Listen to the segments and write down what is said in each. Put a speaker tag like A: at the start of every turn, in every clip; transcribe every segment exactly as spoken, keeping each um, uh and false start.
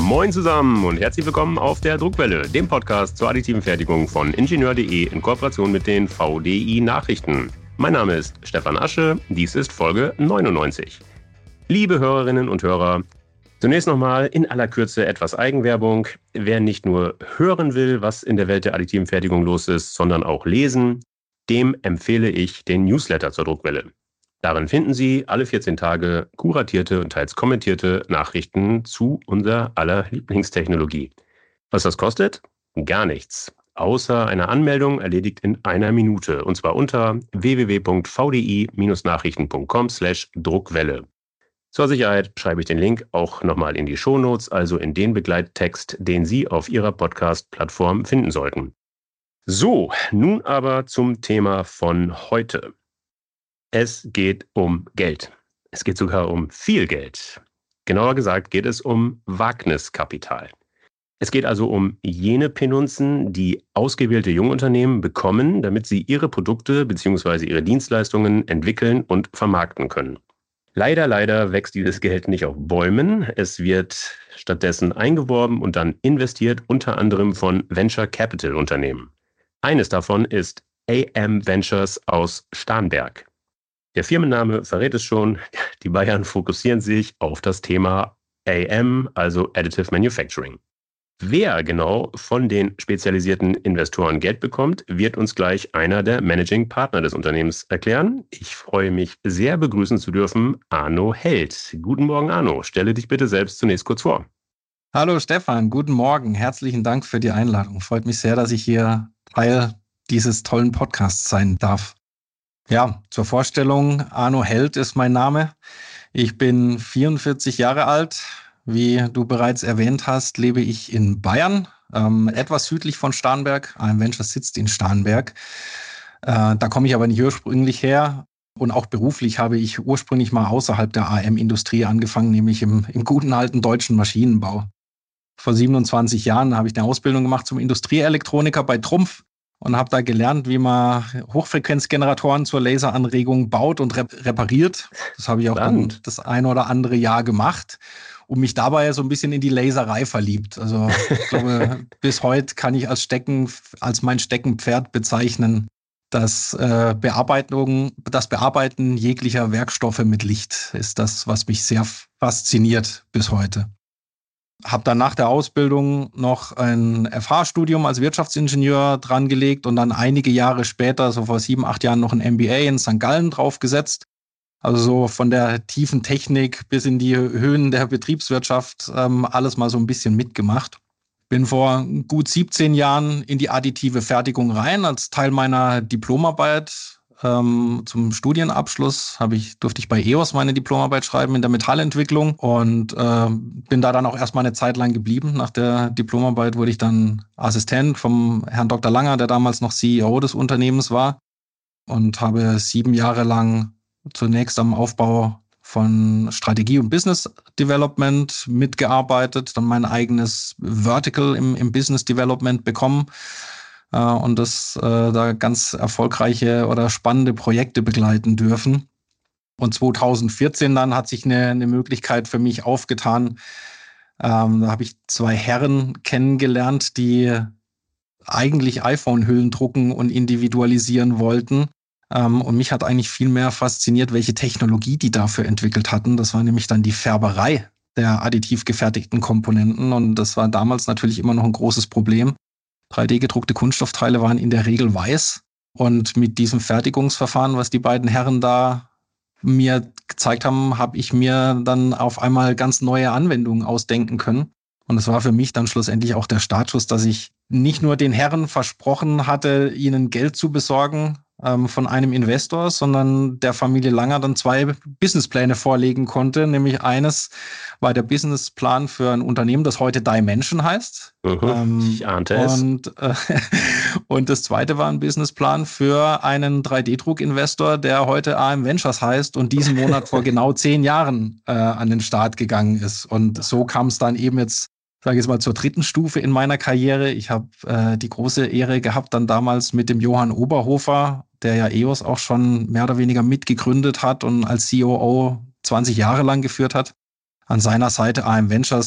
A: Moin zusammen und herzlich willkommen auf der Druckwelle, dem Podcast zur additiven Fertigung von Ingenieur punkt de in Kooperation mit den V D I Nachrichten. Mein Name ist Stefan Asche, dies ist Folge neunundneunzig. Liebe Hörerinnen und Hörer, zunächst nochmal in aller Kürze etwas Eigenwerbung. Wer nicht nur hören will, was in der Welt der additiven Fertigung los ist, sondern auch lesen, dem empfehle ich den Newsletter zur Druckwelle. Darin finden Sie alle vierzehn Tage kuratierte und teils kommentierte Nachrichten zu unserer aller Lieblingstechnologie. Was das kostet? Gar nichts. Außer eine Anmeldung erledigt in einer Minute. Und zwar unter w w w punkt v d i nachrichten punkt com slash Druckwelle. Zur Sicherheit schreibe ich den Link auch nochmal in die Shownotes, also in den Begleittext, den Sie auf Ihrer Podcast-Plattform finden sollten. So, nun aber zum Thema von heute. Es geht um Geld. Es geht sogar um viel Geld. Genauer gesagt geht es um Wagniskapital. Es geht also um jene Penunzen, die ausgewählte Jungunternehmen bekommen, damit sie ihre Produkte bzw. ihre Dienstleistungen entwickeln und vermarkten können. Leider, leider wächst dieses Geld nicht auf Bäumen. Es wird stattdessen eingeworben und dann investiert, unter anderem von Venture Capital Unternehmen. Eines davon ist A M Ventures aus Starnberg. Der Firmenname verrät es schon, die Bayern fokussieren sich auf das Thema A M, also Additive Manufacturing. Wer genau von den spezialisierten Investoren Geld bekommt, wird uns gleich einer der Managing Partner des Unternehmens erklären. Ich freue mich sehr, begrüßen zu dürfen Arno Held. Guten Morgen, Arno. Stelle dich bitte selbst zunächst kurz vor.
B: Hallo Stefan, guten Morgen. Herzlichen Dank für die Einladung. Freut mich sehr, dass ich hier Teil dieses tollen Podcasts sein darf. Ja, zur Vorstellung, Arno Held ist mein Name. Ich bin vierundvierzig Jahre alt. Wie du bereits erwähnt hast, lebe ich in Bayern, ähm, etwas südlich von Starnberg. A M Ventures sitzt in Starnberg. Äh, da komme ich aber nicht ursprünglich her. Und auch beruflich habe ich ursprünglich mal außerhalb der A M-Industrie angefangen, nämlich im, im guten alten deutschen Maschinenbau. Vor siebenundzwanzig Jahren habe ich eine Ausbildung gemacht zum Industrieelektroniker bei Trumpf. Und habe da gelernt, wie man Hochfrequenzgeneratoren zur Laseranregung baut und rep- repariert. Das habe ich auch dann das ein oder andere Jahr gemacht und mich dabei so ein bisschen in die Laserei verliebt. Also ich glaube, bis heute kann ich als Stecken, als mein Steckenpferd bezeichnen, das äh, Bearbeitung, das Bearbeiten jeglicher Werkstoffe mit Licht ist das, was mich sehr fasziniert bis heute. Habe dann nach der Ausbildung noch ein F H-Studium als Wirtschaftsingenieur dran gelegt und dann einige Jahre später, so vor sieben, acht Jahren, noch ein M B A in Sankt Gallen draufgesetzt. Also so von der tiefen Technik bis in die Höhen der Betriebswirtschaft ähm, alles mal so ein bisschen mitgemacht. Bin vor gut siebzehn Jahren in die additive Fertigung rein als Teil meiner Diplomarbeit. Ähm, zum Studienabschluss habe ich, durfte ich bei E O S meine Diplomarbeit schreiben in der Metallentwicklung und äh, bin da dann auch erstmal eine Zeit lang geblieben. Nach der Diplomarbeit wurde ich dann Assistent vom Herrn Doktor Langer, der damals noch C E O des Unternehmens war, und habe sieben Jahre lang zunächst am Aufbau von Strategie und Business Development mitgearbeitet, dann mein eigenes Vertical im, im Business Development bekommen und das äh, da ganz erfolgreiche oder spannende Projekte begleiten dürfen. Und zweitausendvierzehn dann hat sich eine, eine Möglichkeit für mich aufgetan. Ähm, da habe ich zwei Herren kennengelernt, die eigentlich iPhone-Hüllen drucken und individualisieren wollten. Ähm, und mich hat eigentlich viel mehr fasziniert, welche Technologie die dafür entwickelt hatten. Das war nämlich dann die Färberei der additiv gefertigten Komponenten. Und das war damals natürlich immer noch ein großes Problem. drei D gedruckte Kunststoffteile waren in der Regel weiß. Und mit diesem Fertigungsverfahren, was die beiden Herren da mir gezeigt haben, habe ich mir dann auf einmal ganz neue Anwendungen ausdenken können. Und es war für mich dann schlussendlich auch der Startschuss, dass ich nicht nur den Herren versprochen hatte, ihnen Geld zu besorgen ähm, von einem Investor, sondern der Familie Langer dann zwei Businesspläne vorlegen konnte. Nämlich eines war der Businessplan für ein Unternehmen, das heute Dimension heißt.
A: Mhm, ähm, ich ahnte es.
B: Und, äh, und das zweite war ein Businessplan für einen drei D Druck-Investor, der heute A M Ventures heißt und diesen Monat vor genau zehn Jahren äh, an den Start gegangen ist. Und so kam es dann eben jetzt, sage ich jetzt mal, zur dritten Stufe in meiner Karriere. Ich habe äh, die große Ehre gehabt, dann damals mit dem Johann Oberhofer, der ja E O S auch schon mehr oder weniger mitgegründet hat und als C O O zwanzig Jahre lang geführt hat, an seiner Seite A M Ventures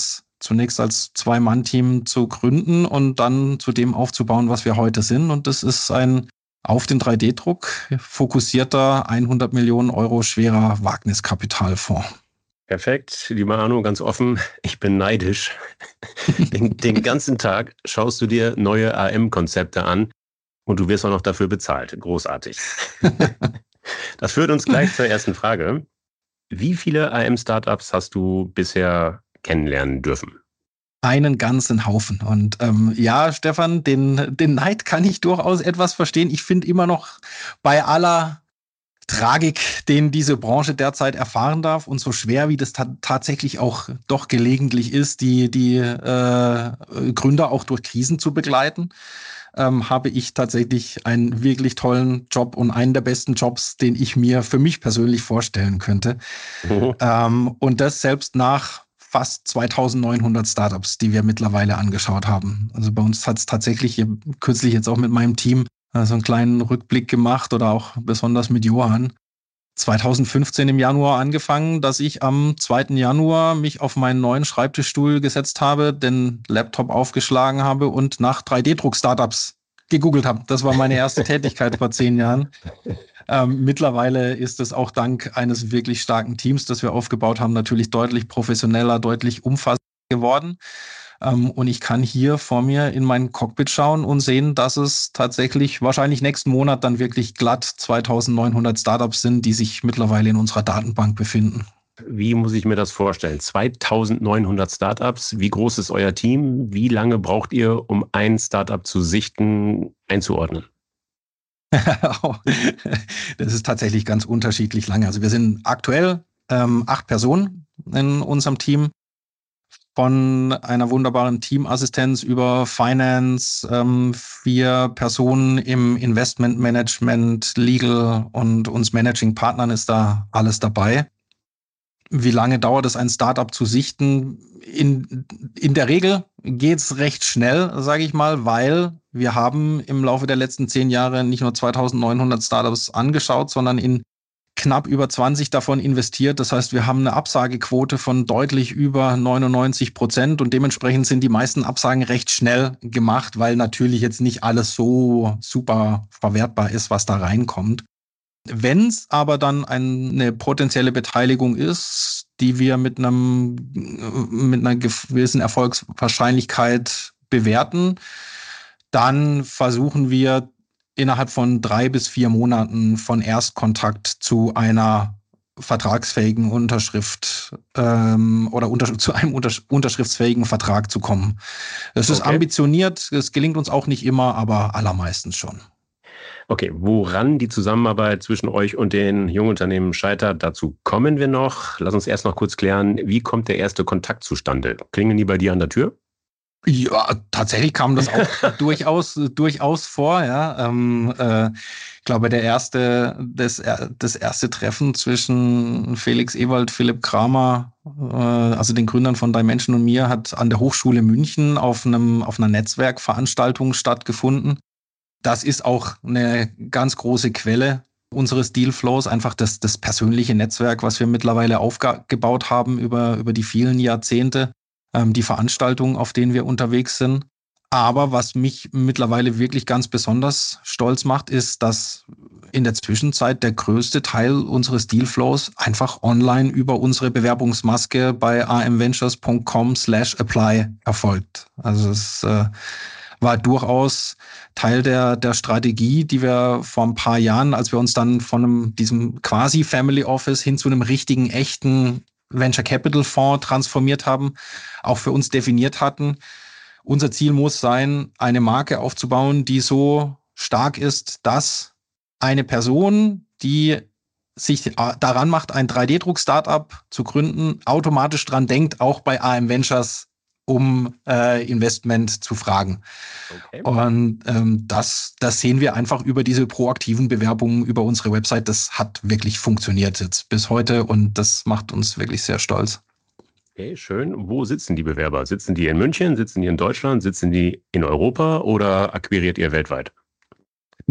B: zunächst als Zwei-Mann-Team zu gründen und dann zu dem aufzubauen, was wir heute sind. Und das ist ein auf den drei D Druck fokussierter hundert Millionen Euro schwerer Wagniskapitalfonds.
A: Perfekt, lieber Arno, ganz offen, ich bin neidisch. Den, den ganzen Tag schaust du dir neue A M-Konzepte an und du wirst auch noch dafür bezahlt. Großartig. Das führt uns gleich zur ersten Frage. Wie viele A M-Startups hast du bisher kennenlernen dürfen?
B: Einen ganzen Haufen. Und ähm, ja, Stefan, den, den Neid kann ich durchaus etwas verstehen. Ich finde immer noch bei aller Tragik, den diese Branche derzeit erfahren darf und so schwer, wie das ta- tatsächlich auch doch gelegentlich ist, die, die äh, Gründer auch durch Krisen zu begleiten, ähm, habe ich tatsächlich einen wirklich tollen Job und einen der besten Jobs, den ich mir für mich persönlich vorstellen könnte. Mhm. Ähm, und das selbst nach fast zweitausendneunhundert Startups, die wir mittlerweile angeschaut haben. Also bei uns hat es tatsächlich kürzlich jetzt auch mit meinem Team so einen kleinen Rückblick gemacht oder auch besonders mit Johann. zweitausendfünfzehn im Januar angefangen, dass ich am zweiten Januar mich auf meinen neuen Schreibtischstuhl gesetzt habe, den Laptop aufgeschlagen habe und nach drei D Druck Startups gegoogelt habe. Das war meine erste Tätigkeit vor zehn Jahren. Ähm, mittlerweile ist es auch dank eines wirklich starken Teams, das wir aufgebaut haben, natürlich deutlich professioneller, deutlich umfassender geworden. Ähm, und ich kann hier vor mir in mein Cockpit schauen und sehen, dass es tatsächlich wahrscheinlich nächsten Monat dann wirklich glatt zweitausendneunhundert Startups sind, die sich mittlerweile in unserer Datenbank befinden.
A: Wie muss ich mir das vorstellen? zweitausendneunhundert Startups, wie groß ist euer Team? Wie lange braucht ihr, um ein Startup zu sichten, einzuordnen?
B: Das ist tatsächlich ganz unterschiedlich lange. Also wir sind aktuell ähm, acht Personen in unserem Team. Von einer wunderbaren Teamassistenz über Finance, ähm, vier Personen im Investmentmanagement, Legal und uns Managing Partnern ist da alles dabei. Wie lange dauert es, ein Startup zu sichten? In, in der Regel geht es recht schnell, sage ich mal, weil wir haben im Laufe der letzten zehn Jahre nicht nur zweitausendneunhundert Startups angeschaut, sondern in knapp über zwanzig davon investiert. Das heißt, wir haben eine Absagequote von deutlich über neunundneunzig Prozent und dementsprechend sind die meisten Absagen recht schnell gemacht, weil natürlich jetzt nicht alles so super verwertbar ist, was da reinkommt. Wenn es aber dann eine potenzielle Beteiligung ist, die wir mit einem mit einer gewissen Erfolgswahrscheinlichkeit bewerten, dann versuchen wir innerhalb von drei bis vier Monaten von Erstkontakt zu einer vertragsfähigen Unterschrift ähm, oder unter, zu einem untersch- unterschriftsfähigen Vertrag zu kommen. Es ist okay. Ambitioniert, es gelingt uns auch nicht immer, aber allermeistens schon.
A: Okay, woran die Zusammenarbeit zwischen euch und den Jungunternehmen scheitert, dazu kommen wir noch. Lass uns erst noch kurz klären, wie kommt der erste Kontakt zustande? Klingeln die bei dir an der Tür?
B: Ja, tatsächlich kam das auch durchaus, durchaus vor. Ja, ähm, äh, ich glaube, der erste, das, das erste Treffen zwischen Felix Ewald, Philipp Kramer, äh, also den Gründern von Dimension und mir, hat an der Hochschule München auf einem, auf einer Netzwerkveranstaltung stattgefunden. Das ist auch eine ganz große Quelle unseres Dealflows, einfach das, das persönliche Netzwerk, was wir mittlerweile aufgebaut haben über, über die vielen Jahrzehnte, ähm, die Veranstaltungen, auf denen wir unterwegs sind. Aber was mich mittlerweile wirklich ganz besonders stolz macht, ist, dass in der Zwischenzeit der größte Teil unseres Dealflows einfach online über unsere Bewerbungsmaske bei amventures punkt com slash apply erfolgt. Also es äh, war durchaus Teil der, der Strategie, die wir vor ein paar Jahren, als wir uns dann von einem, diesem quasi Family Office hin zu einem richtigen, echten Venture Capital Fonds transformiert haben, auch für uns definiert hatten. Unser Ziel muss sein, eine Marke aufzubauen, die so stark ist, dass eine Person, die sich daran macht, ein drei D Druck Startup zu gründen, automatisch dran denkt, auch bei A M Ventures um äh, Investment zu fragen. Okay. Und ähm, das, das sehen wir einfach über diese proaktiven Bewerbungen über unsere Website. Das hat wirklich funktioniert jetzt bis heute und das macht uns wirklich sehr stolz.
A: Okay, schön. Wo sitzen die Bewerber? Sitzen die in München? Sitzen die in Deutschland? Sitzen die in Europa oder akquiriert ihr weltweit?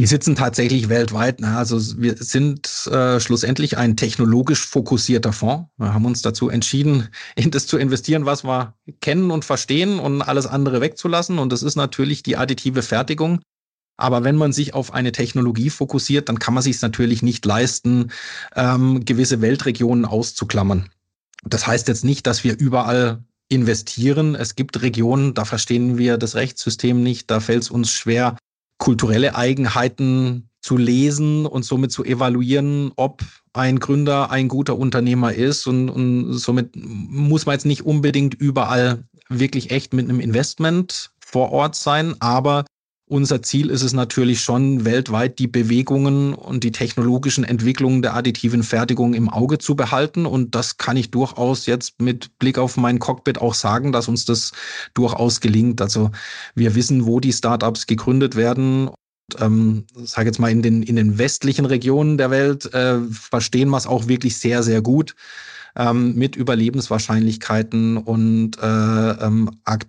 B: Die sitzen tatsächlich weltweit. Ne? Also wir sind äh, schlussendlich ein technologisch fokussierter Fonds. Wir haben uns dazu entschieden, in das zu investieren, was wir kennen und verstehen und alles andere wegzulassen. Und das ist natürlich die additive Fertigung. Aber wenn man sich auf eine Technologie fokussiert, dann kann man sich es natürlich nicht leisten, ähm, gewisse Weltregionen auszuklammern. Das heißt jetzt nicht, dass wir überall investieren. Es gibt Regionen, da verstehen wir das Rechtssystem nicht, da fällt es uns schwer, kulturelle Eigenheiten zu lesen und somit zu evaluieren, ob ein Gründer ein guter Unternehmer ist. Und, und somit muss man jetzt nicht unbedingt überall wirklich echt mit einem Investment vor Ort sein. Aber unser Ziel ist es natürlich schon, weltweit die Bewegungen und die technologischen Entwicklungen der additiven Fertigung im Auge zu behalten. Und das kann ich durchaus jetzt mit Blick auf mein Cockpit auch sagen, dass uns das durchaus gelingt. Also wir wissen, wo die Startups gegründet werden. Und, ähm, sage jetzt mal, in den, in den westlichen Regionen der Welt äh, verstehen wir es auch wirklich sehr, sehr gut. Ähm, mit Überlebenswahrscheinlichkeiten und äh, ähm,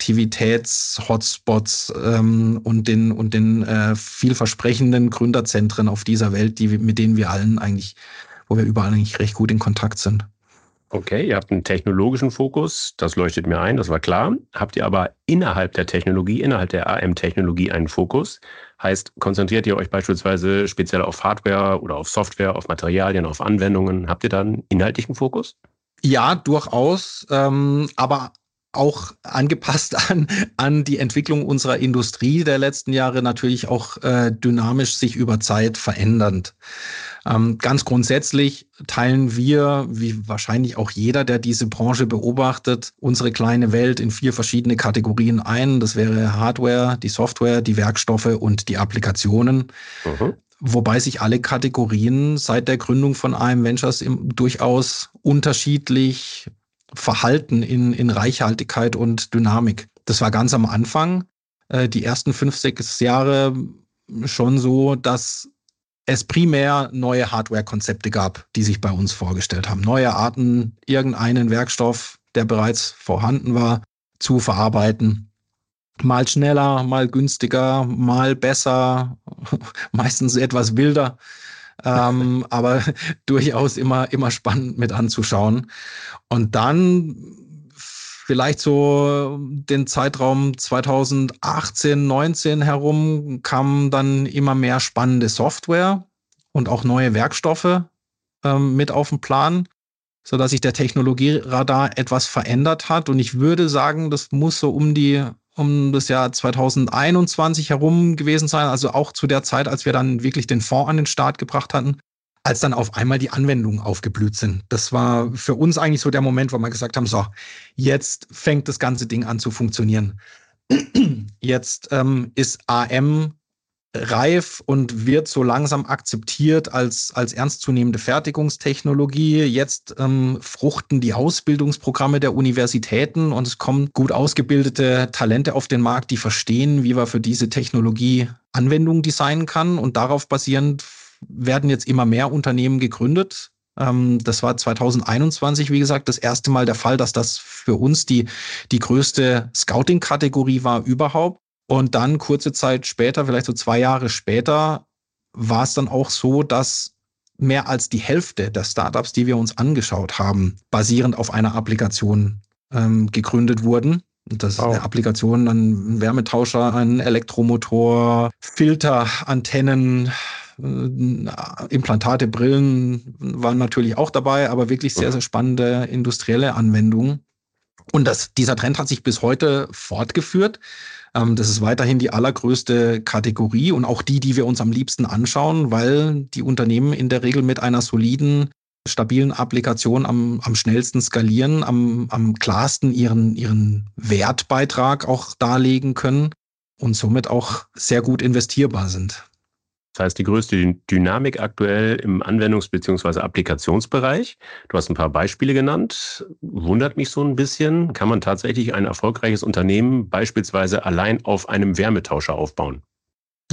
B: Aktivitäts-Hotspots ähm, und den, und den äh, vielversprechenden Gründerzentren auf dieser Welt, die, mit denen wir allen eigentlich, wo wir überall eigentlich recht gut in Kontakt sind.
A: Okay, ihr habt einen technologischen Fokus, das leuchtet mir ein, das war klar. Habt ihr aber innerhalb der Technologie, innerhalb der A M-Technologie einen Fokus? Heißt, konzentriert ihr euch beispielsweise speziell auf Hardware oder auf Software, auf Materialien, auf Anwendungen? Habt ihr da einen inhaltlichen Fokus?
B: Ja, durchaus, ähm, aber auch angepasst an, an die Entwicklung unserer Industrie der letzten Jahre, natürlich auch äh, dynamisch sich über Zeit verändernd. Ähm, ganz grundsätzlich teilen wir, wie wahrscheinlich auch jeder, der diese Branche beobachtet, unsere kleine Welt in vier verschiedene Kategorien ein. Das wäre Hardware, die Software, die Werkstoffe und die Applikationen. Mhm. Wobei sich alle Kategorien seit der Gründung von A M Ventures im, durchaus unterschiedlich verhalten in, in Reichhaltigkeit und Dynamik. Das war ganz am Anfang, äh, die ersten fünf, sechs Jahre schon so, dass es primär neue Hardware-Konzepte gab, die sich bei uns vorgestellt haben. Neue Arten, irgendeinen Werkstoff, der bereits vorhanden war, zu verarbeiten. Mal schneller, mal günstiger, mal besser, meistens etwas wilder, ähm, aber durchaus immer, immer spannend mit anzuschauen. Und dann vielleicht so den Zeitraum zweitausendachtzehn, neunzehn herum kam dann immer mehr spannende Software und auch neue Werkstoffe ähm, mit auf den Plan, sodass sich der Technologieradar etwas verändert hat. Und ich würde sagen, das muss so um die um das Jahr zweitausendeinundzwanzig herum gewesen sein, also auch zu der Zeit, als wir dann wirklich den Fonds an den Start gebracht hatten, als dann auf einmal die Anwendungen aufgeblüht sind. Das war für uns eigentlich so der Moment, wo wir gesagt haben, so, jetzt fängt das ganze Ding an zu funktionieren. Jetzt ähm, ist A M reif und wird so langsam akzeptiert als, als ernstzunehmende Fertigungstechnologie. Jetzt ähm, fruchten die Ausbildungsprogramme der Universitäten und es kommen gut ausgebildete Talente auf den Markt, die verstehen, wie man für diese Technologie Anwendungen designen kann. Und darauf basierend werden jetzt immer mehr Unternehmen gegründet. Ähm, das war zweitausendeinundzwanzig, wie gesagt, das erste Mal der Fall, dass das für uns die, die größte Scouting-Kategorie war überhaupt. Und dann kurze Zeit später, vielleicht so zwei Jahre später, war es dann auch so, dass mehr als die Hälfte der Startups, die wir uns angeschaut haben, basierend auf einer Applikation ähm, gegründet wurden. Das ist oh. eine Applikation, ein Wärmetauscher, ein Elektromotor, Filter, Antennen, äh, Implantate, Brillen waren natürlich auch dabei, aber wirklich sehr, sehr spannende industrielle Anwendungen. Und das, dieser Trend hat sich bis heute fortgeführt. Das ist weiterhin die allergrößte Kategorie und auch die, die wir uns am liebsten anschauen, weil die Unternehmen in der Regel mit einer soliden, stabilen Applikation am, am schnellsten skalieren, am, am klarsten ihren, ihren Wertbeitrag auch darlegen können und somit auch sehr gut investierbar sind.
A: Das heißt, die größte Dynamik aktuell im Anwendungs- bzw. Applikationsbereich. Du hast ein paar Beispiele genannt. Wundert mich so ein bisschen. Kann man tatsächlich ein erfolgreiches Unternehmen beispielsweise allein auf einem Wärmetauscher aufbauen?
B: Ja,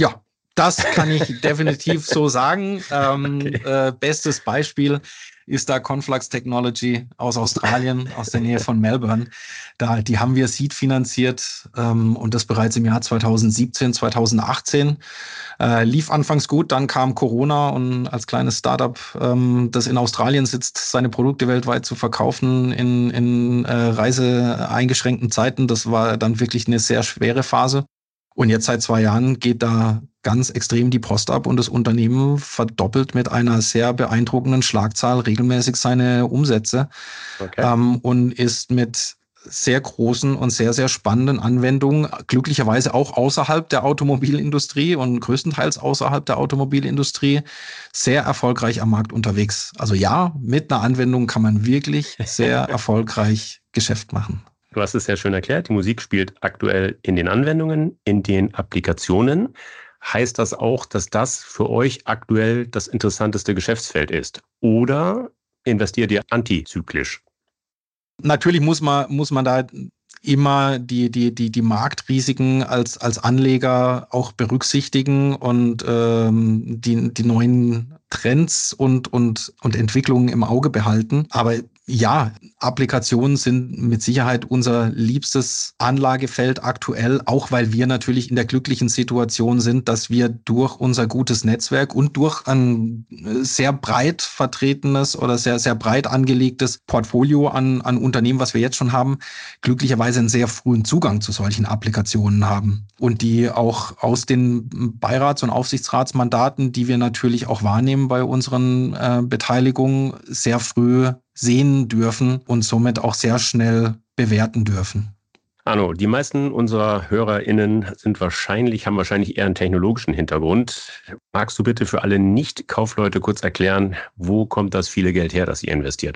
B: Das kann ich definitiv so sagen. Ähm, okay. äh, bestes Beispiel ist da Conflux Technology aus Australien, aus der Nähe von Melbourne. Da, die haben wir Seed finanziert ähm, und das bereits im Jahr zweitausendsiebzehn, zweitausendachtzehn. Äh, lief anfangs gut, dann kam Corona und als kleines Startup, ähm, das in Australien sitzt, seine Produkte weltweit zu verkaufen in, in äh, reiseeingeschränkten Zeiten. Das war dann wirklich eine sehr schwere Phase. Und jetzt seit zwei Jahren geht da ganz extrem die Post ab und das Unternehmen verdoppelt mit einer sehr beeindruckenden Schlagzahl regelmäßig seine Umsätze okay. ähm, und ist mit sehr großen und sehr, sehr spannenden Anwendungen, glücklicherweise auch außerhalb der Automobilindustrie und größtenteils außerhalb der Automobilindustrie, sehr erfolgreich am Markt unterwegs. Also ja, mit einer Anwendung kann man wirklich sehr erfolgreich Geschäft machen.
A: Du hast es sehr schön erklärt, die Musik spielt aktuell in den Anwendungen, in den Applikationen. Heißt das auch, dass das für euch aktuell das interessanteste Geschäftsfeld ist? Oder investiert ihr antizyklisch?
B: Natürlich muss man, muss man da immer die, die, die, die Marktrisiken als, als Anleger auch berücksichtigen und ähm, die, die neuen Trends und, und, und Entwicklungen im Auge behalten. Aber ja, Applikationen sind mit Sicherheit unser liebstes Anlagefeld aktuell, auch weil wir natürlich in der glücklichen Situation sind, dass wir durch unser gutes Netzwerk und durch ein sehr breit vertretenes oder sehr, sehr breit angelegtes Portfolio an, an Unternehmen, was wir jetzt schon haben, glücklicherweise einen sehr frühen Zugang zu solchen Applikationen haben und die auch aus den Beirats- und Aufsichtsratsmandaten, die wir natürlich auch wahrnehmen bei unseren äh, Beteiligungen, sehr früh sehen dürfen und somit auch sehr schnell bewerten dürfen.
A: Arno, die meisten unserer HörerInnen sind wahrscheinlich, haben wahrscheinlich eher einen technologischen Hintergrund. Magst du bitte für alle Nicht-Kaufleute kurz erklären, wo kommt das viele Geld her, das ihr investiert?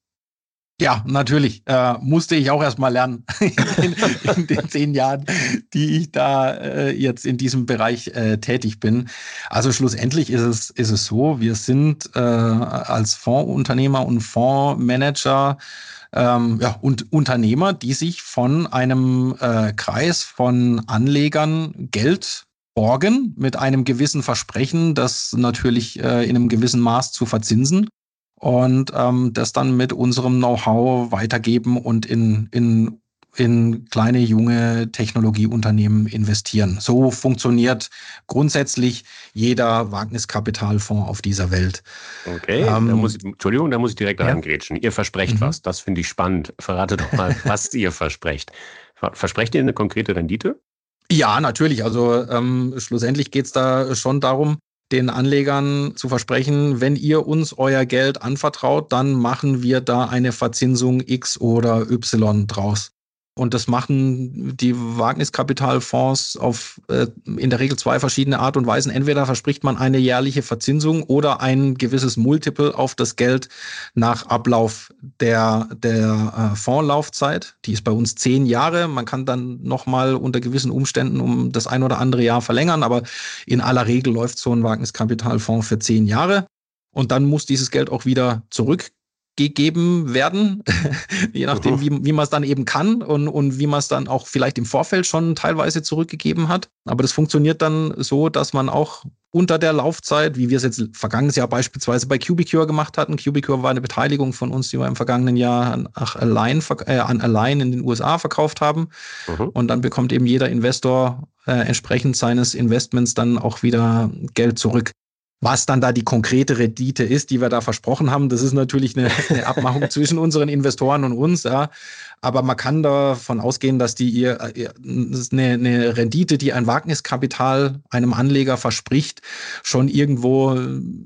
B: Ja, natürlich. Äh, musste ich auch erst mal lernen in, in den zehn Jahren, die ich da äh, jetzt in diesem Bereich äh, tätig bin. Also schlussendlich ist es, ist es so, wir sind äh, als Fondsunternehmer und Fondsmanager ähm, ja, und Unternehmer, die sich von einem äh, Kreis von Anlegern Geld borgen mit einem gewissen Versprechen, das natürlich äh, in einem gewissen Maß zu verzinsen. Und ähm, das dann mit unserem Know-how weitergeben und in, in, in kleine, junge Technologieunternehmen investieren. So funktioniert grundsätzlich jeder Wagniskapitalfonds auf dieser Welt.
A: Okay, ähm, da muss ich, Entschuldigung, da muss ich direkt ja. reingrätschen. Ihr versprecht mhm. was, das finde ich spannend. Verrate doch mal, was ihr versprecht. Versprecht ihr eine konkrete Rendite?
B: Ja, natürlich. Also ähm, schlussendlich geht es da schon darum, den Anlegern zu versprechen, wenn ihr uns euer Geld anvertraut, dann machen wir da eine Verzinsung X oder Y draus. Und das machen die Wagniskapitalfonds auf äh, in der Regel zwei verschiedene Art und Weisen. Entweder verspricht man eine jährliche Verzinsung oder ein gewisses Multiple auf das Geld nach Ablauf der, der äh, Fondslaufzeit. Die ist bei uns zehn Jahre. Man kann dann nochmal unter gewissen Umständen um das ein oder andere Jahr verlängern, aber in aller Regel läuft so ein Wagniskapitalfonds für zehn Jahre. Und dann muss dieses Geld auch wieder zurück gegeben werden, je nachdem, wie, wie man es dann eben kann und, und wie man es dann auch vielleicht im Vorfeld schon teilweise zurückgegeben hat. Aber das funktioniert dann so, dass man auch unter der Laufzeit, wie wir es jetzt vergangenes Jahr beispielsweise bei Cubicure gemacht hatten. Cubicure war eine Beteiligung von uns, die wir im vergangenen Jahr an Align, äh, an Align in den U S A verkauft haben. Mhm. Und dann bekommt eben jeder Investor äh, entsprechend seines Investments dann auch wieder Geld zurück. Was dann da die konkrete Rendite ist, die wir da versprochen haben, das ist natürlich eine, eine Abmachung zwischen unseren Investoren und uns. Ja. Aber man kann davon ausgehen, dass die ihr eine, eine Rendite, die ein Wagniskapital einem Anleger verspricht, schon irgendwo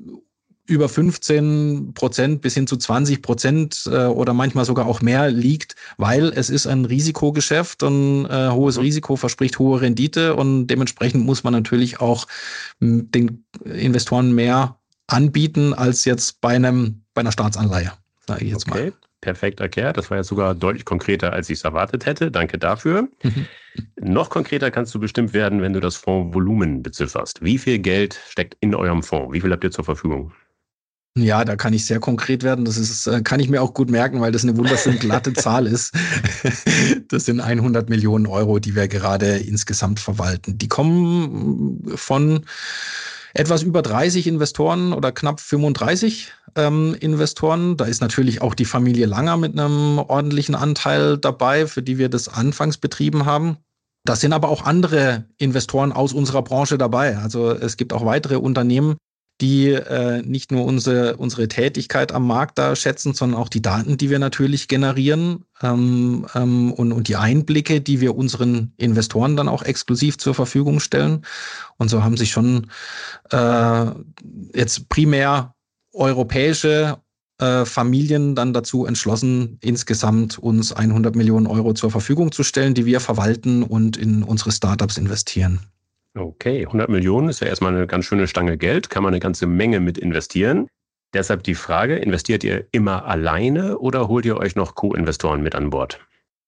B: über fünfzehn Prozent bis hin zu zwanzig Prozent äh, oder manchmal sogar auch mehr liegt, weil es ist ein Risikogeschäft und äh, hohes mhm. Risiko verspricht hohe Rendite und dementsprechend muss man natürlich auch m, den Investoren mehr anbieten als jetzt bei einem bei einer Staatsanleihe, sage ich jetzt okay. mal.
A: Perfekt erklärt. Das war ja sogar deutlich konkreter, als ich es erwartet hätte. Danke dafür. Mhm. Noch konkreter kannst du bestimmt werden, wenn du das Fondsvolumen bezifferst. Wie viel Geld steckt in eurem Fonds? Wie viel habt ihr zur Verfügung?
B: Ja, da kann ich sehr konkret werden. Das ist, äh, kann ich mir auch gut merken, weil das eine wunderschön glatte Zahl ist. Das sind hundert Millionen Euro, die wir gerade insgesamt verwalten. Die kommen von etwas über dreißig Investoren oder knapp fünfunddreißig ähm, Investoren. Da ist natürlich auch die Familie Langer mit einem ordentlichen Anteil dabei, für die wir das anfangs betrieben haben. Da sind aber auch andere Investoren aus unserer Branche dabei. Also es gibt auch weitere Unternehmen, die äh, nicht nur unsere, unsere Tätigkeit am Markt da schätzen, sondern auch die Daten, die wir natürlich generieren ähm, ähm, und, und die Einblicke, die wir unseren Investoren dann auch exklusiv zur Verfügung stellen. Und so haben sich schon äh, jetzt primär europäische äh, Familien dann dazu entschlossen, insgesamt uns hundert Millionen Euro zur Verfügung zu stellen, die wir verwalten und in unsere Startups investieren.
A: Okay, hundert Millionen ist ja erstmal eine ganz schöne Stange Geld, kann man eine ganze Menge mit investieren. Deshalb die Frage, investiert ihr immer alleine oder holt ihr euch noch Co-Investoren mit an Bord?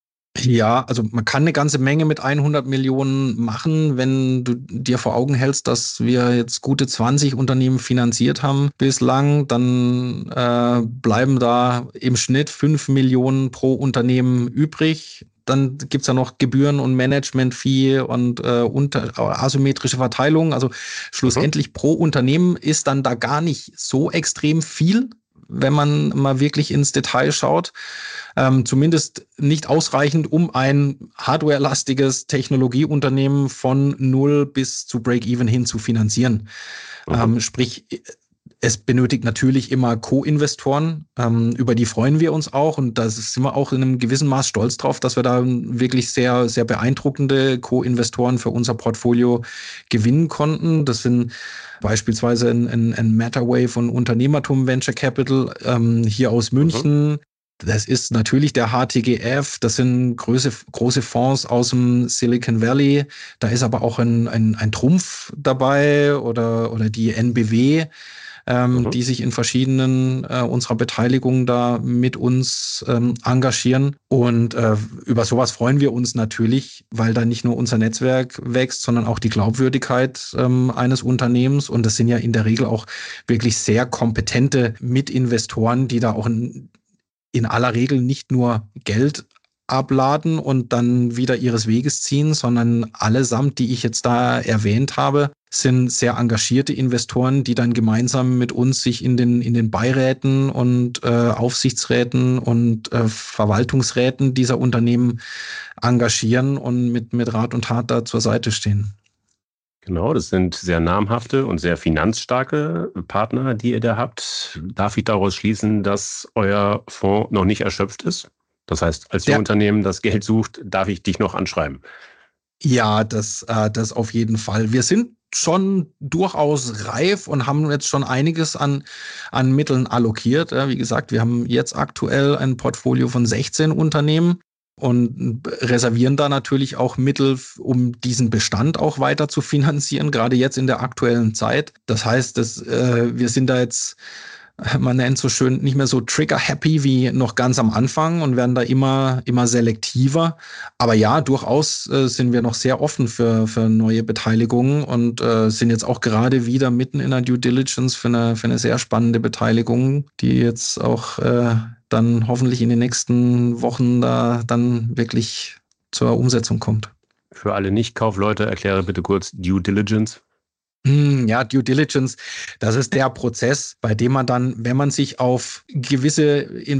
B: Ja, also man kann eine ganze Menge mit hundert Millionen machen, wenn du dir vor Augen hältst, dass wir jetzt gute zwanzig Unternehmen finanziert haben bislang, dann äh, bleiben da im Schnitt fünf Millionen pro Unternehmen übrig. Dann gibt's ja noch Gebühren und Management-Fee und äh, unter, asymmetrische Verteilung. Also schlussendlich mhm. pro Unternehmen ist dann da gar nicht so extrem viel, wenn man mal wirklich ins Detail schaut. Ähm, zumindest nicht ausreichend, um ein hardwarelastiges Technologieunternehmen von null bis zu Break-Even hin zu finanzieren. Mhm. Ähm, sprich, es benötigt natürlich immer Co-Investoren, ähm, über die freuen wir uns auch und da sind wir auch in einem gewissen Maß stolz drauf, dass wir da wirklich sehr, sehr beeindruckende Co-Investoren für unser Portfolio gewinnen konnten. Das sind beispielsweise ein, ein, ein Matterwave und Unternehmertum Venture Capital ähm, hier aus München. Mhm. Das ist natürlich der H T G F, das sind große, große Fonds aus dem Silicon Valley. Da ist aber auch ein, ein, ein Trumpf dabei oder, oder die N B W, ähm, mhm. die sich in verschiedenen äh, unserer Beteiligungen da mit uns ähm, engagieren. Und äh, über sowas freuen wir uns natürlich, weil da nicht nur unser Netzwerk wächst, sondern auch die Glaubwürdigkeit ähm, eines Unternehmens. Und das sind ja in der Regel auch wirklich sehr kompetente Mitinvestoren, die da auch ein in aller Regel nicht nur Geld abladen und dann wieder ihres Weges ziehen, sondern allesamt, die ich jetzt da erwähnt habe, sind sehr engagierte Investoren, die dann gemeinsam mit uns sich in den, in den Beiräten und äh, Aufsichtsräten und äh, Verwaltungsräten dieser Unternehmen engagieren und mit, mit Rat und Tat da zur Seite stehen.
A: Genau, das sind sehr namhafte und sehr finanzstarke Partner, die ihr da habt. Darf ich daraus schließen, dass euer Fonds noch nicht erschöpft ist? Das heißt, als ihr ja. Unternehmen das Geld sucht, darf ich dich noch anschreiben?
B: Ja, das, äh, das auf jeden Fall. Wir sind schon durchaus reif und haben jetzt schon einiges an, an Mitteln allokiert. Wie gesagt, wir haben jetzt aktuell ein Portfolio von sechzehn Unternehmen und reservieren da natürlich auch Mittel, um diesen Bestand auch weiter zu finanzieren, gerade jetzt in der aktuellen Zeit. Das heißt, dass, äh, wir sind da jetzt, man nennt so schön, nicht mehr so trigger-happy wie noch ganz am Anfang und werden da immer, immer selektiver. Aber ja, durchaus äh, sind wir noch sehr offen für, für neue Beteiligungen und äh, sind jetzt auch gerade wieder mitten in der Due Diligence für eine, für eine sehr spannende Beteiligung, die jetzt auch äh, dann hoffentlich in den nächsten Wochen da dann wirklich zur Umsetzung kommt.
A: Für alle Nicht-Kaufleute erkläre bitte kurz Due Diligence.
B: Ja, Due Diligence, das ist der Prozess, bei dem man dann, wenn man sich auf gewisse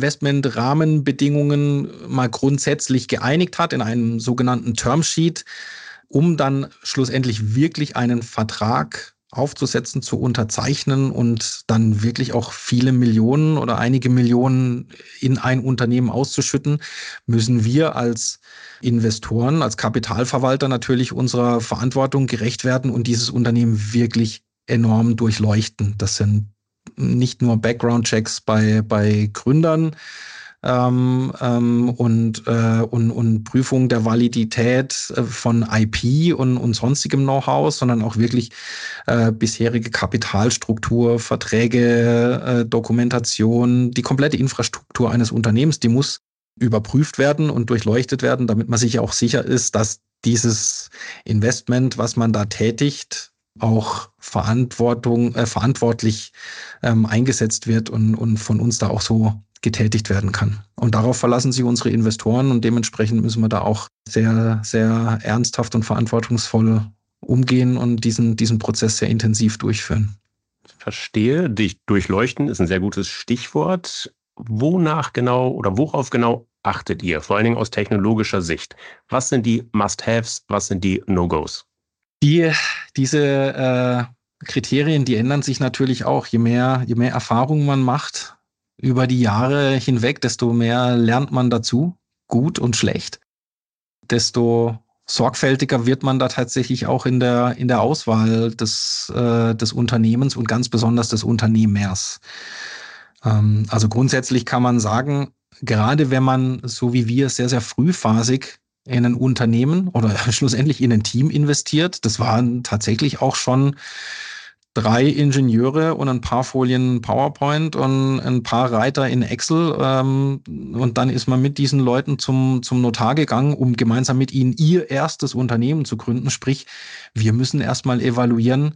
B: Investment-Rahmenbedingungen mal grundsätzlich geeinigt hat in einem sogenannten Termsheet, um dann schlussendlich wirklich einen Vertrag aufzusetzen, zu unterzeichnen und dann wirklich auch viele Millionen oder einige Millionen in ein Unternehmen auszuschütten, müssen wir als Investoren, als Kapitalverwalter natürlich unserer Verantwortung gerecht werden und dieses Unternehmen wirklich enorm durchleuchten. Das sind nicht nur Background-Checks bei, bei Gründern, Ähm, ähm, und, äh, und, und Prüfung der Validität von I P und, und sonstigem Know-how, sondern auch wirklich äh, bisherige Kapitalstruktur, Verträge, äh, Dokumentation, die komplette Infrastruktur eines Unternehmens, die muss überprüft werden und durchleuchtet werden, damit man sich auch sicher ist, dass dieses Investment, was man da tätigt, auch Verantwortung, äh, verantwortlich ähm, eingesetzt wird und, und von uns da auch so getätigt werden kann. Und darauf verlassen sich unsere Investoren und dementsprechend müssen wir da auch sehr, sehr ernsthaft und verantwortungsvoll umgehen und diesen, diesen Prozess sehr intensiv durchführen.
A: Verstehe. Dich durchleuchten ist ein sehr gutes Stichwort. Wonach genau oder worauf genau achtet ihr, vor allen Dingen aus technologischer Sicht? Was sind die Must-Haves, was sind die No-Gos?
B: Die, diese äh, Kriterien, die ändern sich natürlich auch. Je mehr, je mehr Erfahrung man macht über die Jahre hinweg, desto mehr lernt man dazu, gut und schlecht. Desto sorgfältiger wird man da tatsächlich auch in der, in der Auswahl des, äh, des Unternehmens und ganz besonders des Unternehmers. Ähm, also grundsätzlich kann man sagen, gerade wenn man, so wie wir, sehr, sehr frühphasig in ein Unternehmen oder schlussendlich in ein Team investiert, das waren tatsächlich auch schon drei Ingenieure und ein paar Folien PowerPoint und ein paar Reiter in Excel. Ähm, und dann ist man mit diesen Leuten zum, zum Notar gegangen, um gemeinsam mit ihnen ihr erstes Unternehmen zu gründen. Sprich, wir müssen erstmal evaluieren,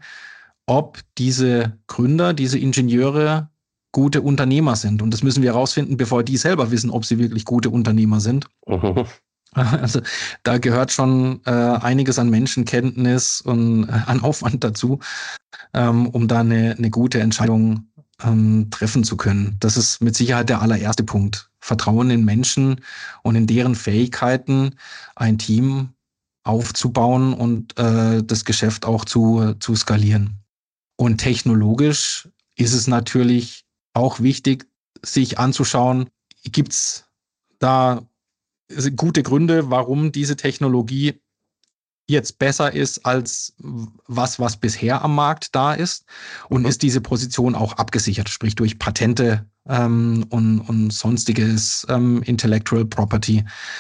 B: ob diese Gründer, diese Ingenieure gute Unternehmer sind. Und das müssen wir herausfinden, bevor die selber wissen, ob sie wirklich gute Unternehmer sind.
A: Mhm.
B: Also da gehört schon äh, einiges an Menschenkenntnis und äh, an Aufwand dazu, ähm, um da eine, eine gute Entscheidung ähm, treffen zu können. Das ist mit Sicherheit der allererste Punkt. Vertrauen in Menschen und in deren Fähigkeiten, ein Team aufzubauen und äh, das Geschäft auch zu, zu skalieren. Und technologisch ist es natürlich auch wichtig, sich anzuschauen, gibt es da gute Gründe, warum diese Technologie jetzt besser ist als was, was bisher am Markt da ist? Und mhm. ist diese Position auch abgesichert, sprich durch Patente ähm, und, und sonstiges ähm, Intellectual Property?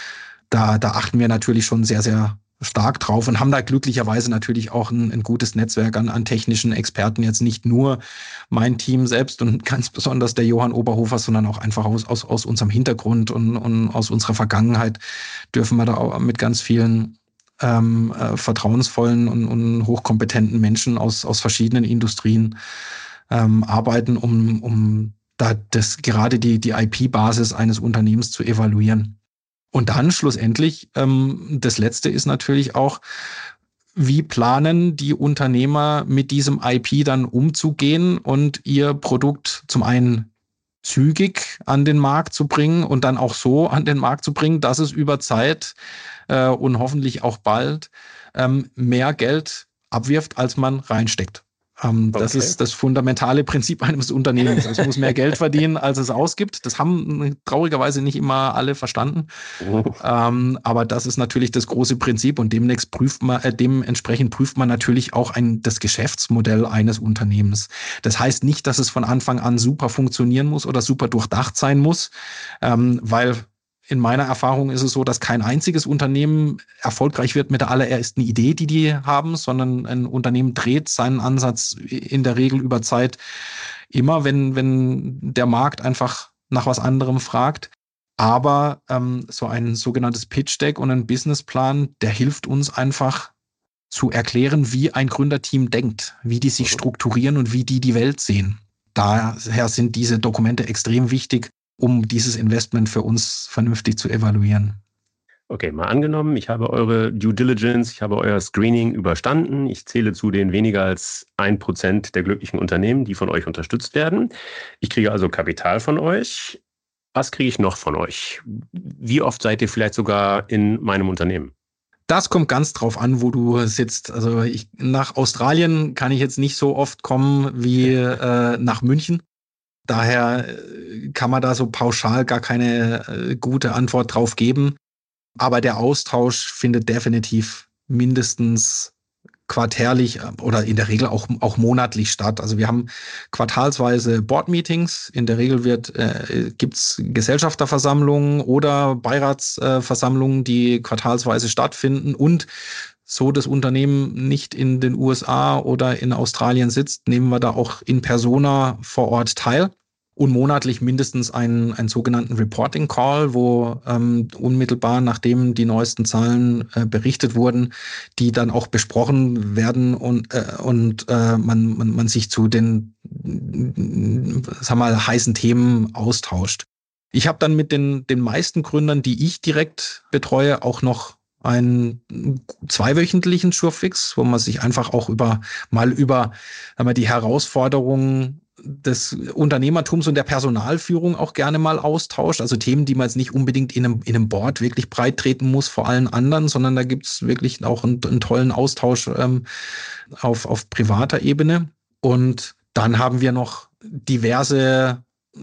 B: Da, da achten wir natürlich schon sehr, sehr stark drauf und haben da glücklicherweise natürlich auch ein, ein gutes Netzwerk an, an technischen Experten. Jetzt nicht nur mein Team selbst und ganz besonders der Johann Oberhofer, sondern auch einfach aus, aus, aus unserem Hintergrund und, und aus unserer Vergangenheit dürfen wir da auch mit ganz vielen ähm, äh, vertrauensvollen und, und hochkompetenten Menschen aus, aus verschiedenen Industrien ähm, arbeiten, um, um da das, gerade die, die I P-Basis eines Unternehmens zu evaluieren. Und dann schlussendlich, ähm, das Letzte ist natürlich auch, wie planen die Unternehmer mit diesem I P dann umzugehen und ihr Produkt zum einen zügig an den Markt zu bringen und dann auch so an den Markt zu bringen, dass es über Zeit äh, und hoffentlich auch bald ähm, mehr Geld abwirft, als man reinsteckt. Ähm, okay. Das ist das fundamentale Prinzip eines Unternehmens. Es muss mehr Geld verdienen, als es ausgibt. Das haben traurigerweise nicht immer alle verstanden. Oh. Ähm, aber das ist natürlich das große Prinzip und demnächst prüft man, äh, dementsprechend prüft man natürlich auch ein, das Geschäftsmodell eines Unternehmens. Das heißt nicht, dass es von Anfang an super funktionieren muss oder super durchdacht sein muss, ähm, weil in meiner Erfahrung ist es so, dass kein einziges Unternehmen erfolgreich wird mit der allerersten Idee, die die haben, sondern ein Unternehmen dreht seinen Ansatz in der Regel über Zeit immer, wenn, wenn der Markt einfach nach was anderem fragt. Aber ähm, so ein sogenanntes Pitch Deck und ein Businessplan, der hilft uns einfach zu erklären, wie ein Gründerteam denkt, wie die sich strukturieren und wie die die Welt sehen. Daher sind diese Dokumente extrem wichtig, um dieses Investment für uns vernünftig zu evaluieren.
A: Okay, mal angenommen, ich habe eure Due Diligence, ich habe euer Screening überstanden. Ich zähle zu den weniger als ein Prozent der glücklichen Unternehmen, die von euch unterstützt werden. Ich kriege also Kapital von euch. Was kriege ich noch von euch? Wie oft seid ihr vielleicht sogar in meinem Unternehmen?
B: Das kommt ganz drauf an, wo du sitzt. Also ich, nach Australien kann ich jetzt nicht so oft kommen wie äh, nach München. Daher kann man da so pauschal gar keine äh, gute Antwort drauf geben. Aber der Austausch findet definitiv mindestens quartärlich oder in der Regel auch, auch monatlich statt. Also wir haben quartalsweise Board-Meetings. In der Regel wird, äh, gibt's Gesellschafterversammlungen oder Beiratsversammlungen, die quartalsweise stattfinden. Und so das Unternehmen nicht in den U S A oder in Australien sitzt, nehmen wir da auch in persona vor Ort teil. und monatlich mindestens einen, einen sogenannten Reporting Call, wo ähm, unmittelbar nachdem die neuesten Zahlen äh, berichtet wurden, die dann auch besprochen werden und, äh, und äh, man, man, man sich zu den sag mal, heißen Themen austauscht. Ich habe dann mit den, den meisten Gründern, die ich direkt betreue, auch noch einen zweiwöchentlichen Surefix, wo man sich einfach auch über mal über sagen wir, die Herausforderungen des Unternehmertums und der Personalführung auch gerne mal austauscht. Also Themen, die man jetzt nicht unbedingt in einem, in einem Board wirklich breit treten muss vor allen anderen, sondern da gibt's wirklich auch einen, einen tollen Austausch ähm, auf, auf privater Ebene. Und dann haben wir noch diverse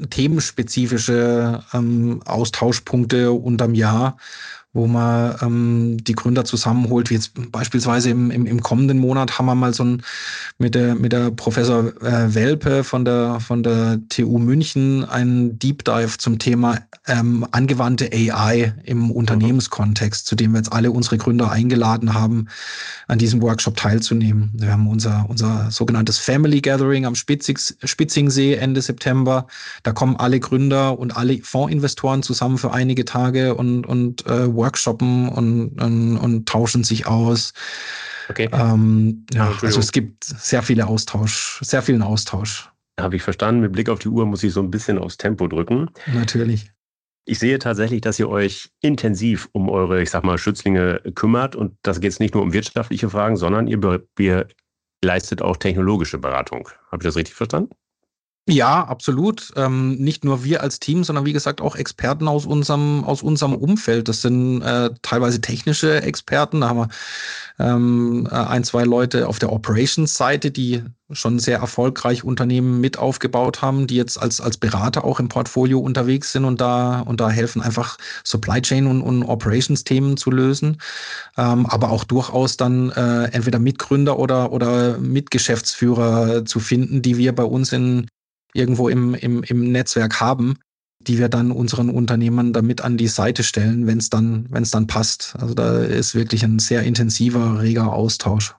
B: themenspezifische ähm, Austauschpunkte unterm Jahr, wo man ähm, die Gründer zusammenholt, wie jetzt beispielsweise im, im, im kommenden Monat haben wir mal so ein mit der mit der Professor äh, Welpe von der von der T U München einen Deep Dive zum Thema ähm, angewandte A I im Unternehmenskontext, zu dem wir jetzt alle unsere Gründer eingeladen haben, an diesem Workshop teilzunehmen. Wir haben unser unser sogenanntes Family Gathering am Spitzig, Spitzingsee Ende September. Da kommen alle Gründer und alle Fondsinvestoren zusammen für einige Tage und und äh, workshoppen und, und, und tauschen sich aus.
A: Okay.
B: Ähm, ja, also es gibt sehr viele Austausch, sehr vielen Austausch.
A: Habe ich verstanden. Mit Blick auf die Uhr muss ich so ein bisschen aufs Tempo drücken.
B: Natürlich.
A: Ich sehe tatsächlich, dass ihr euch intensiv um eure, ich sag mal, Schützlinge kümmert. Und das geht jetzt nicht nur um wirtschaftliche Fragen, sondern ihr, ihr leistet auch technologische Beratung. Habe ich das richtig verstanden?
B: Ja, absolut. Ähm, nicht nur wir als Team, sondern wie gesagt auch Experten aus unserem aus unserem Umfeld. Das sind äh, teilweise technische Experten. Da haben wir ähm, ein, zwei Leute auf der Operations-Seite, die schon sehr erfolgreich Unternehmen mit aufgebaut haben, die jetzt als als Berater auch im Portfolio unterwegs sind und da und da helfen, einfach Supply Chain und, und Operations-Themen zu lösen. Ähm, aber auch durchaus dann äh, entweder Mitgründer oder oder Mitgeschäftsführer zu finden, die wir bei uns in irgendwo im, im, im Netzwerk haben, die wir dann unseren Unternehmern damit an die Seite stellen, wenn es dann, wenn es dann passt. Also da ist wirklich ein sehr intensiver, reger Austausch.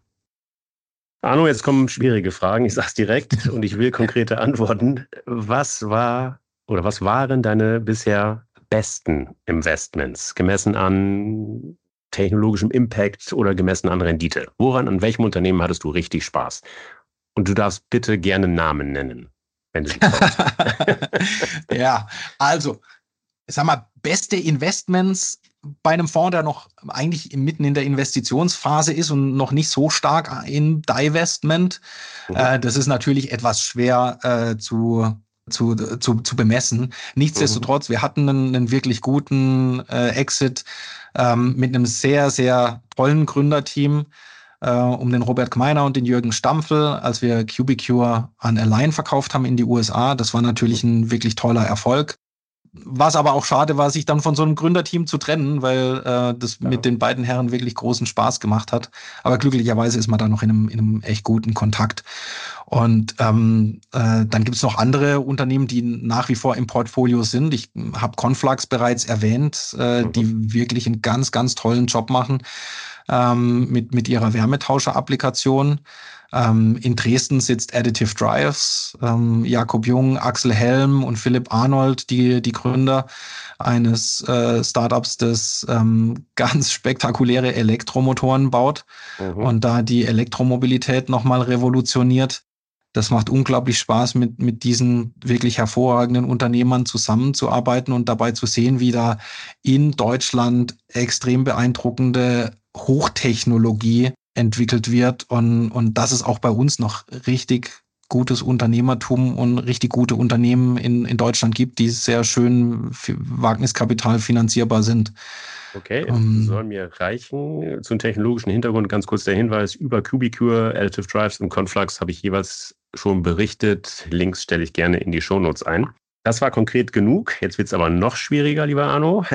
A: Arno, jetzt kommen schwierige Fragen. Ich sag's direkt und ich will konkrete Antworten. Was war oder was waren deine bisher besten Investments, gemessen an technologischem Impact oder gemessen an Rendite? Woran, an welchem Unternehmen hattest du richtig Spaß? Und du darfst bitte gerne Namen nennen. Wenn du
B: ja, also, ich sag mal, beste Investments bei einem Fonds, der noch eigentlich mitten in der Investitionsphase ist und noch nicht so stark in Divestment. Mhm. Äh, das ist natürlich etwas schwer äh, zu, zu, zu, zu bemessen. Nichtsdestotrotz, mhm. wir hatten einen, einen wirklich guten äh, Exit ähm, mit einem sehr, sehr tollen Gründerteam. Um den Robert Gmeiner und den Jürgen Stampfel, als wir Cubicure an Align verkauft haben in die U S A. Das war natürlich ein wirklich toller Erfolg. Was aber auch schade war, sich dann von so einem Gründerteam zu trennen, weil äh, das ja. mit den beiden Herren wirklich großen Spaß gemacht hat. Aber glücklicherweise ist man da noch in einem, in einem echt guten Kontakt. Und ähm, äh, dann gibt es noch andere Unternehmen, die nach wie vor im Portfolio sind. Ich habe Conflux bereits erwähnt, äh, mhm. die wirklich einen ganz, ganz tollen Job machen. Ähm, mit, mit ihrer Wärmetauscher-Applikation. Ähm, in Dresden sitzt Additive Drives, ähm, Jakob Jung, Axel Helm und Philipp Arnold, die, die Gründer eines äh, Startups, das ähm, ganz spektakuläre Elektromotoren baut mhm. und da die Elektromobilität nochmal revolutioniert. Das macht unglaublich Spaß, mit, mit diesen wirklich hervorragenden Unternehmern zusammenzuarbeiten und dabei zu sehen, wie da in Deutschland extrem beeindruckende Hochtechnologie entwickelt wird und, und dass es auch bei uns noch richtig gutes Unternehmertum und richtig gute Unternehmen in, in Deutschland gibt, die sehr schön Wagniskapital finanzierbar sind.
A: Okay, um, soll mir reichen. Zum technologischen Hintergrund ganz kurz der Hinweis, über Cubicure, Additive Drives und Conflux habe ich jeweils schon berichtet. Links stelle ich gerne in die Shownotes ein. Das war konkret genug. Jetzt wird es aber noch schwieriger, lieber Arno.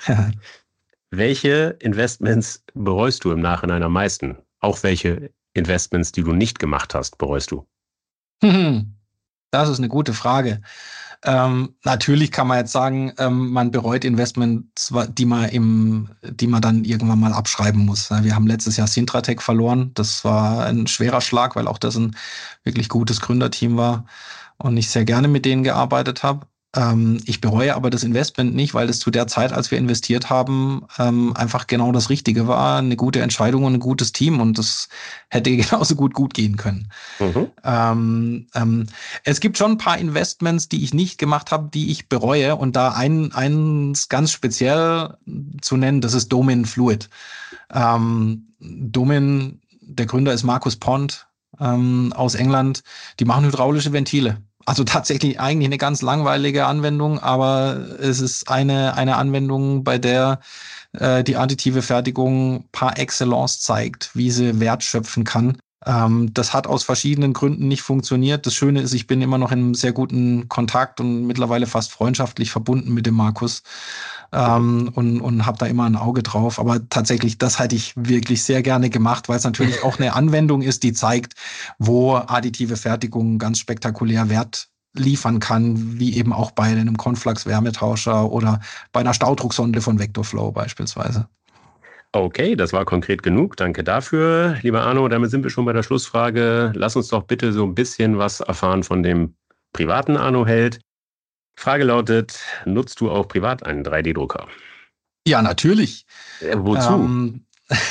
A: Welche Investments bereust du im Nachhinein am meisten? Auch welche Investments, die du nicht gemacht hast, bereust du?
B: Das ist eine gute Frage. Ähm, natürlich kann man jetzt sagen, ähm, man bereut Investments, die man im, die man dann irgendwann mal abschreiben muss. Wir haben letztes Jahr Sintratec verloren. Das war ein schwerer Schlag, weil auch das ein wirklich gutes Gründerteam war und ich sehr gerne mit denen gearbeitet habe. Ähm, ich bereue aber das Investment nicht, weil es zu der Zeit, als wir investiert haben, ähm, einfach genau das Richtige war. Eine gute Entscheidung und ein gutes Team und das hätte genauso gut gut gehen können.
A: Mhm.
B: Ähm, ähm, es gibt schon ein paar Investments, die ich nicht gemacht habe, die ich bereue und da ein, eins ganz speziell zu nennen, das ist Domin Fluid. Ähm, Domin, der Gründer ist Markus Pond ähm, aus England. Die machen hydraulische Ventile. Also tatsächlich eigentlich eine ganz langweilige Anwendung, aber es ist eine, eine Anwendung, bei der äh, die additive Fertigung par excellence zeigt, wie sie Wert schöpfen kann. Ähm, das hat aus verschiedenen Gründen nicht funktioniert. Das Schöne ist, ich bin immer noch in einem sehr guten Kontakt und mittlerweile fast freundschaftlich verbunden mit dem Markus ähm, und, und habe da immer ein Auge drauf. Aber tatsächlich, das hätte ich wirklich sehr gerne gemacht, weil es natürlich auch eine Anwendung ist, die zeigt, wo additive Fertigung ganz spektakulär Wert liefern kann, wie eben auch bei einem Conflux-Wärmetauscher oder bei einer Staudrucksonde von Vectorflow beispielsweise.
A: Okay, das war konkret genug. Danke dafür. Lieber Arno, damit sind wir schon bei der Schlussfrage. Lass uns doch bitte so ein bisschen was erfahren von dem privaten Arno Held. Frage lautet, nutzt du auch privat einen drei D-Drucker?
B: Ja, natürlich.
A: Äh, wozu?
B: Ähm,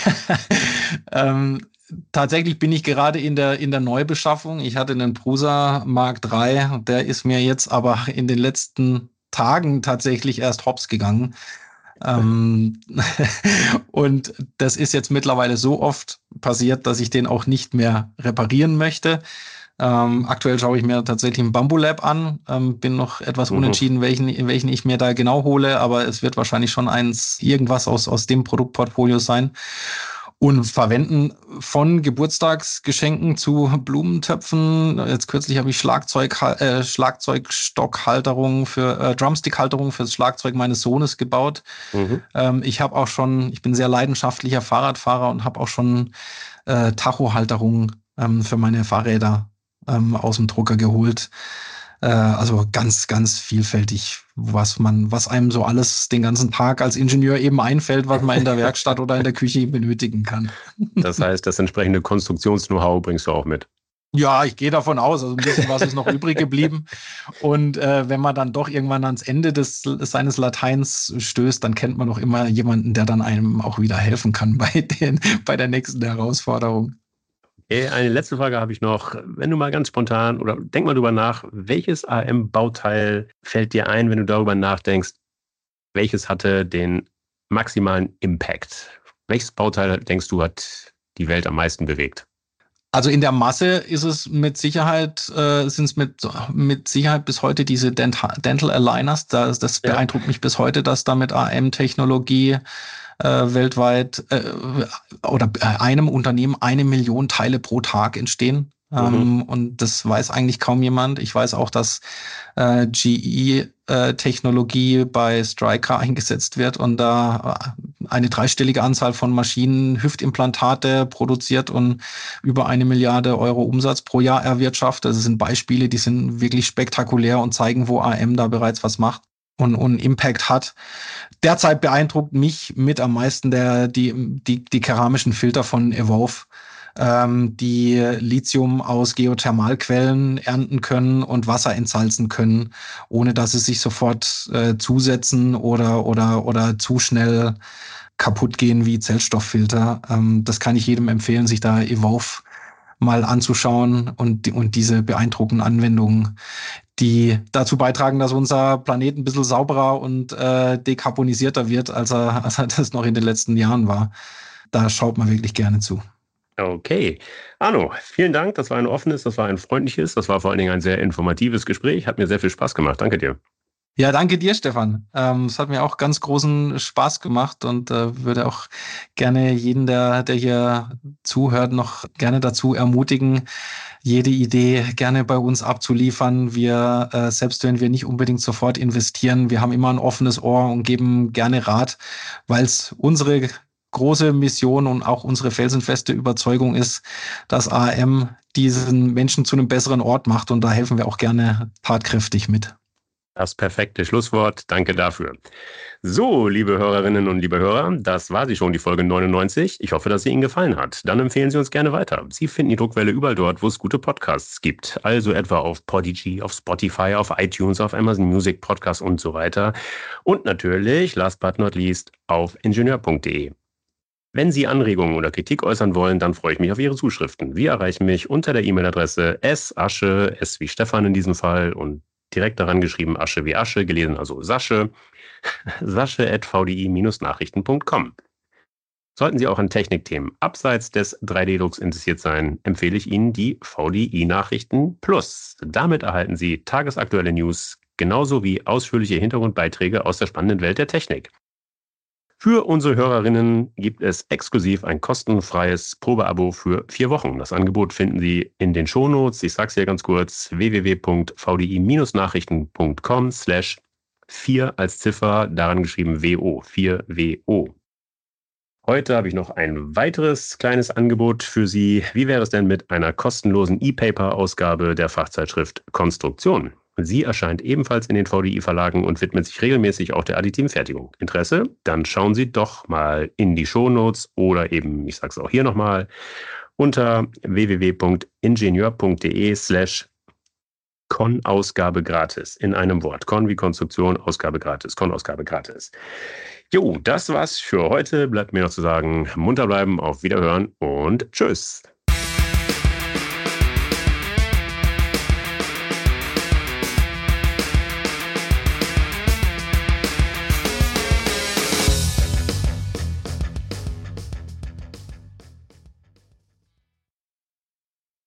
B: ähm, tatsächlich bin ich gerade in der, in der Neubeschaffung. Ich hatte einen Prusa Mark drei, der ist mir jetzt aber in den letzten Tagen tatsächlich erst hops gegangen. Ähm, und das ist jetzt mittlerweile so oft passiert, dass ich den auch nicht mehr reparieren möchte. Ähm, aktuell schaue ich mir tatsächlich ein Bambulab an, ähm, bin noch etwas
A: Mhm.
B: unentschieden, welchen, welchen ich mir da genau hole, aber es wird wahrscheinlich schon eins, irgendwas aus, aus dem Produktportfolio sein. Und verwenden von Geburtstagsgeschenken zu Blumentöpfen. Jetzt kürzlich habe ich Schlagzeug, äh, Schlagzeugstockhalterung für äh, Drumstickhalterung fürs Schlagzeug meines Sohnes gebaut.
A: Mhm.
B: Ähm, ich habe auch schon, ich bin sehr leidenschaftlicher Fahrradfahrer und habe auch schon äh, Tachohalterung ähm, für meine Fahrräder ähm, aus dem Drucker geholt. Äh, also ganz, ganz vielfältig, was man, was einem so alles den ganzen Tag als Ingenieur eben einfällt, was man in der Werkstatt oder in der Küche benötigen kann.
A: Das heißt, das entsprechende Konstruktions-Know-how bringst du auch mit.
B: Ja, ich gehe davon aus, also ein bisschen was ist noch übrig geblieben. Und äh, wenn man dann doch irgendwann ans Ende des, seines Lateins stößt, dann kennt man doch immer jemanden, der dann einem auch wieder helfen kann bei, den, bei der nächsten Herausforderung.
A: Okay, eine letzte Frage habe ich noch. Wenn du mal ganz spontan oder denk mal drüber nach, welches A M-Bauteil fällt dir ein, wenn du darüber nachdenkst, welches hatte den maximalen Impact? Welches Bauteil, denkst du, hat die Welt am meisten bewegt?
B: Also in der Masse ist es mit Sicherheit, äh, sind es mit, mit Sicherheit bis heute diese Dental, Dental Aligners. Das, das
A: Ja.
B: beeindruckt mich bis heute, dass da mit A M-Technologie äh, weltweit äh, oder einem Unternehmen eine Million Teile pro Tag entstehen.
A: Mhm.
B: Ähm, und das weiß eigentlich kaum jemand. Ich weiß auch, dass äh, G E-Technologie äh, bei Stryker eingesetzt wird und da eine dreistellige Anzahl von Maschinen Hüftimplantate produziert und über eine Milliarde Euro Umsatz pro Jahr erwirtschaftet. Das sind Beispiele, die sind wirklich spektakulär und zeigen, wo A M da bereits was macht und, und Impact hat. Derzeit beeindruckt mich mit am meisten der, die, die, die keramischen Filter von Evolve, ähm, die Lithium aus Geothermalquellen ernten können und Wasser entsalzen können, ohne dass sie sich sofort äh, zusetzen oder, oder, oder zu schnell kaputt gehen wie Zellstofffilter. Ähm, das kann ich jedem empfehlen, sich da Evolve mal anzuschauen und, und diese beeindruckenden Anwendungen, die dazu beitragen, dass unser Planet ein bisschen sauberer und äh, dekarbonisierter wird, als er, als er das noch in den letzten Jahren war. Da schaut man wirklich gerne zu.
A: Okay. Arno, vielen Dank. Das war ein offenes, das war ein freundliches, das war vor allen Dingen ein sehr informatives Gespräch. Hat mir sehr viel Spaß gemacht. Danke dir.
B: Ja, danke dir, Stefan. Ähm, es hat mir auch ganz großen Spaß gemacht und äh, würde auch gerne jeden, der, der hier zuhört, noch gerne dazu ermutigen, jede Idee gerne bei uns abzuliefern. Wir, äh, selbst wenn wir nicht unbedingt sofort investieren, wir haben immer ein offenes Ohr und geben gerne Rat, weil es unsere große Mission und auch unsere felsenfeste Überzeugung ist, dass A M diesen Menschen zu einem besseren Ort macht und da helfen wir auch gerne tatkräftig mit.
A: Das perfekte Schlusswort. Danke dafür. So, liebe Hörerinnen und liebe Hörer, das war sie schon, die Folge neunundneunzig. Ich hoffe, dass sie Ihnen gefallen hat. Dann empfehlen Sie uns gerne weiter. Sie finden die Druckwelle überall dort, wo es gute Podcasts gibt. Also etwa auf Podigy, auf Spotify, auf iTunes, auf Amazon Music, Podcasts und so weiter. Und natürlich, last but not least, auf ingenieur punkt de. Wenn Sie Anregungen oder Kritik äußern wollen, dann freue ich mich auf Ihre Zuschriften. Sie erreichen mich unter der E-Mail-Adresse sasche, S wie Stefan in diesem Fall und direkt daran geschrieben Asche wie Asche, gelesen also Sasche, sasche at v d i Bindestrich nachrichten punkt com. Sollten Sie auch an Technikthemen abseits des drei D-Drucks interessiert sein, empfehle ich Ihnen die V D I-Nachrichten Plus. Damit erhalten Sie tagesaktuelle News, genauso wie ausführliche Hintergrundbeiträge aus der spannenden Welt der Technik. Für unsere Hörerinnen gibt es exklusiv ein kostenfreies Probeabo für vier Wochen. Das Angebot finden Sie in den Shownotes. Ich sage es hier ganz kurz, w w w punkt v d i Bindestrich nachrichten punkt com slash vier als Ziffer, daran geschrieben W O, vier W O. Heute habe ich noch ein weiteres kleines Angebot für Sie. Wie wäre es denn mit einer kostenlosen E-Paper-Ausgabe der Fachzeitschrift Konstruktion? Sie erscheint ebenfalls in den V D I-Verlagen und widmet sich regelmäßig auch der additiven Fertigung. Interesse? Dann schauen Sie doch mal in die Shownotes oder eben, ich sage es auch hier nochmal, unter w w w punkt ingenieur punkt de slash Con-Ausgabe gratis. In einem Wort. Con wie Konstruktion, Ausgabe gratis. Con-Ausgabe gratis. Jo, das war's für heute. Bleibt mir noch zu sagen, munter bleiben, auf Wiederhören und tschüss.